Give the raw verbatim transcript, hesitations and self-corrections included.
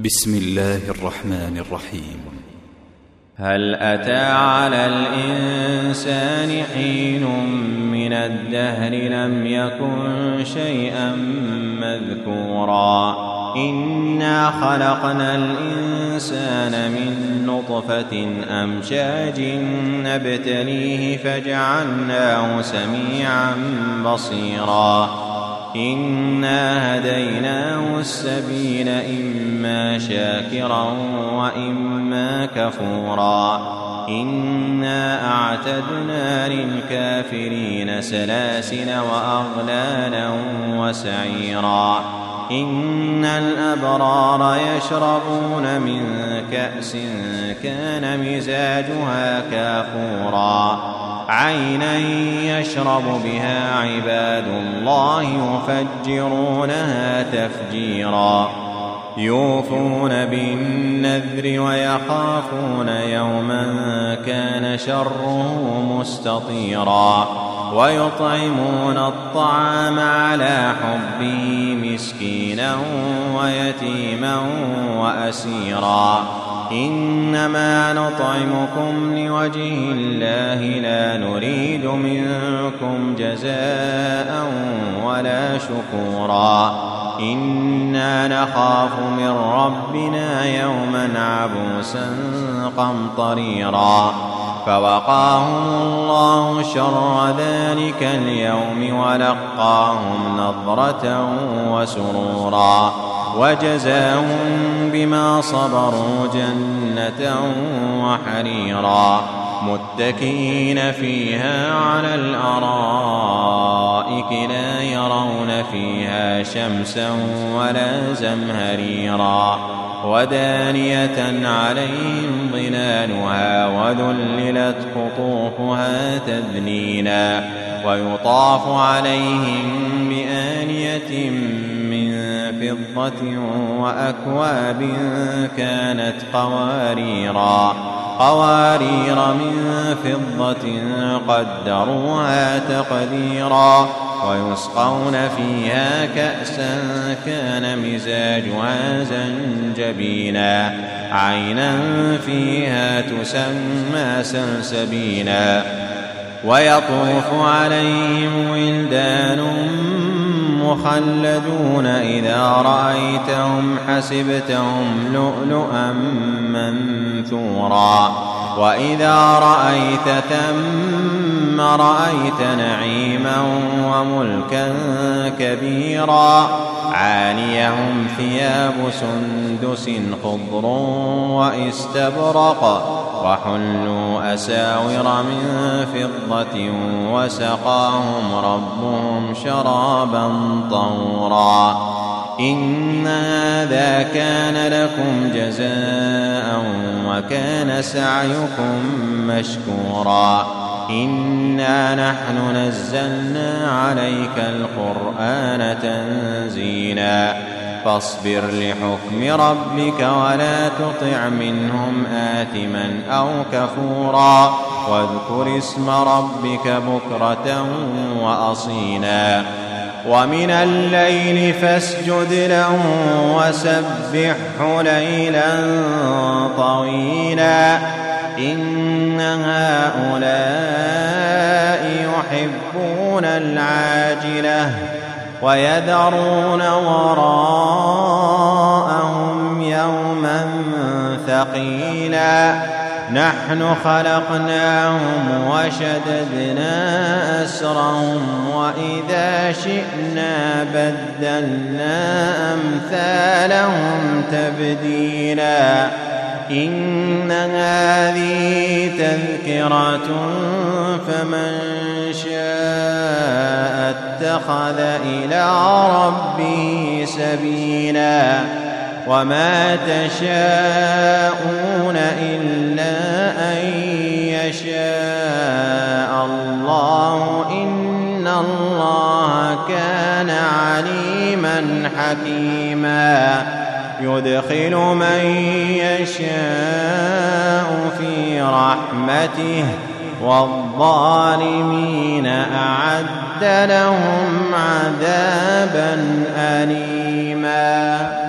بسم الله الرحمن الرحيم. هل أتى على الإنسان حين من الدهر لم يكن شيئا مذكورا إنا خلقنا الإنسان من نطفة أمشاج نبتليه فجعلناه سميعا بصيرا إنا هديناه السبيل إما شاكرا وإما كفورا إنا أعتدنا للكافرين سلاسل وأغلالا وسعيرا إن الأبرار يشربون من كأس كان مزاجها كافورا عينا يشرب بها عباد الله يفجرونها تفجيرا يوفون بالنذر ويخافون يوما كان شره مستطيرا ويطعمون الطعام على حبه مسكينا ويتيما وأسيرا إنما نطعمكم لوجه الله لا نريد منكم جزاء ولا شكورا إنا نخاف من ربنا يوما عبوسا قمطريرا فوقاهم الله شر ذلك اليوم ولقاهم نضرة وسرورا وجزاهم بما صبروا جنة وحريرا متكئين فيها على الأرائك لا يرون فيها شمسا ولا زمهريرا ودانية عليهم ظلالها وذللت قطوفها تذليلا ويطاف عليهم بآنية من فضة وأكواب كانت قواريرا قوارير من فضة قدروها تقديرا ويسقون فيها كأسا كان مزاجها زنجبيلا عينا فيها تسمى سلسبيلا ويطوف عليهم ولدان مخلدون إذا رأيتهم حسبتهم لؤلؤا منثورا وإذا رأيت ثم رأيت نعيما وملكا كبيرا عاليهم ثياب سندس خضر واستبرق وحلوا أساور من فضة وسقاهم ربهم شرابا طهورا إن هذا كان لكم جزاء وكان سعيكم مشكورا إنا نحن نزلنا عليك القرآن تنزيلا فاصبر لحكم ربك ولا تطع منهم آثما أو كفورا واذكر اسم ربك بكرة وأصيلا ومن الليل فاسجد له وسبحه ليلا طويلا إن هؤلاء يحبون العاجلة ويذرون وراءهم يوما ثقيلا نحن خلقناهم وشددنا أسرهم وإذا شئنا بدلنا أمثالهم تبديلا إن هذه تذكرة فمن شاء اتخذ إلى ربه سبيلا وما تشاءون إلا أن يشاء الله إن الله كان عليما حكيما يدخل من يشاء في رحمته والظالمين أعد لهم عذابا أليما.